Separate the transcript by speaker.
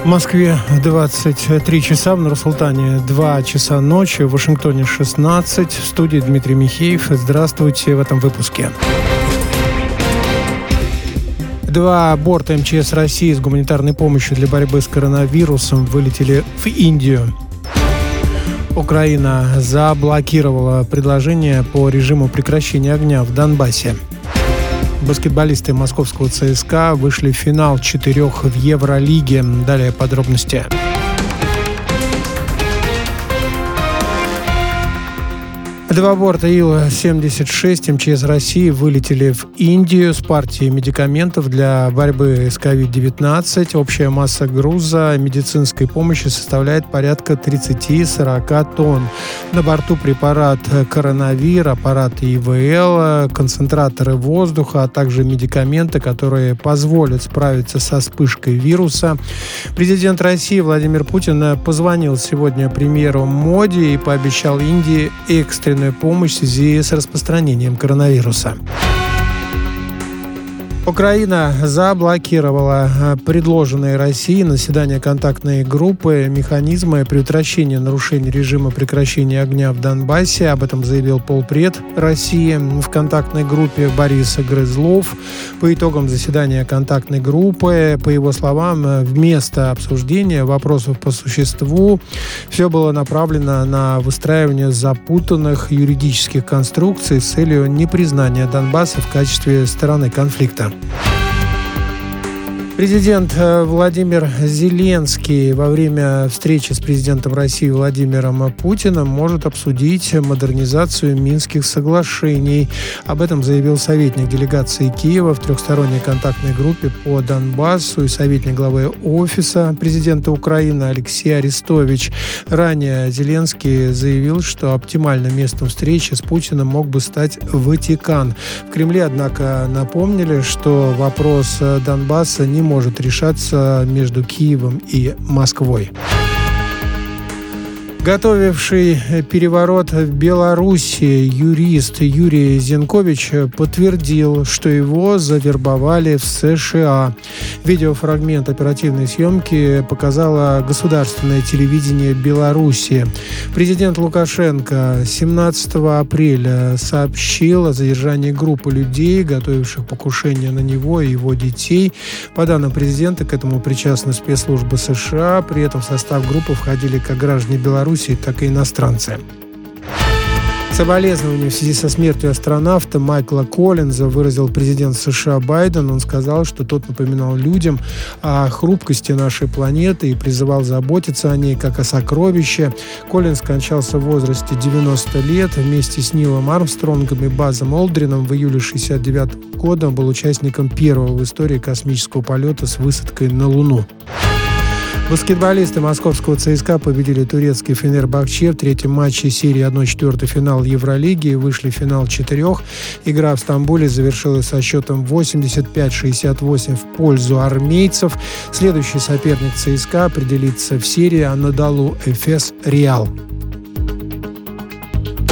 Speaker 1: В Москве 23 часа, в Нур-Султане 2 часа ночи, в Вашингтоне 16. В студии Дмитрий Михеев. Здравствуйте в этом выпуске. 2 борта МЧС России с гуманитарной помощью для борьбы с коронавирусом вылетели в Индию. Украина заблокировала предложение по режиму прекращения огня в Донбассе. Баскетболисты московского ЦСКА вышли в финал 4 в Евролиге. Далее подробности. Два борта Ил-76 МЧС России вылетели в Индию с партией медикаментов для борьбы с COVID-19. Общая масса груза медицинской помощи составляет порядка 30-40 тонн. На борту препарат коронавир, аппарат ИВЛ, концентраторы воздуха, а также медикаменты, которые позволят справиться со вспышкой вируса. Президент России Владимир Путин позвонил сегодня премьеру Моди и пообещал Индии экстренную помощь в связи с распространением коронавируса. Украина заблокировала предложенные Россией на заседание контактной группы механизмы предотвращения нарушений режима прекращения огня в Донбассе. Об этом заявил полпред России в контактной группе Борис Грызлов. По итогам заседания контактной группы, по его словам, вместо обсуждения вопросов по существу все было направлено на выстраивание запутанных юридических конструкций с целью непризнания Донбасса в качестве стороны конфликта. Президент Владимир Зеленский во время встречи с президентом России Владимиром Путиным может обсудить модернизацию Минских соглашений. Об этом заявил советник делегации Киева в трехсторонней контактной группе по Донбассу и советник главы Офиса президента Украины Алексей Арестович. Ранее Зеленский заявил, что оптимальным местом встречи с Путиным мог бы стать Ватикан. В Кремле, однако, напомнили, что вопрос Донбасса не может решаться между Киевом и Москвой. Готовивший переворот в Беларуси юрист Юрий Зенкович подтвердил, что его завербовали в США. Видеофрагмент оперативной съемки показало государственное телевидение Беларуси. Президент Лукашенко 17 апреля сообщил о задержании группы людей, готовивших покушение на него и его детей. По данным президента, к этому причастны спецслужбы США. При этом в состав группы входили как граждане Беларуси, так и иностранцы. Соболезнования в связи со смертью астронавта Майкла Коллинза выразил президент США Байден. Он сказал, что тот напоминал людям о хрупкости нашей планеты и призывал заботиться о ней как о сокровище. Коллинз скончался в возрасте 90 лет. Вместе с Нилом Армстронгом и Базом Олдрином в июле 1969 года был участником первого в истории космического полета с высадкой на Луну. Баскетболисты московского ЦСКА победили турецкий Фенербахче в третьем матче серии 1/4 финала Евролиги и вышли в финал 4. Игра в Стамбуле завершилась со счетом 85-68 в пользу армейцев. Следующий соперник ЦСКА определится в серии Анадолу Эфес Реал.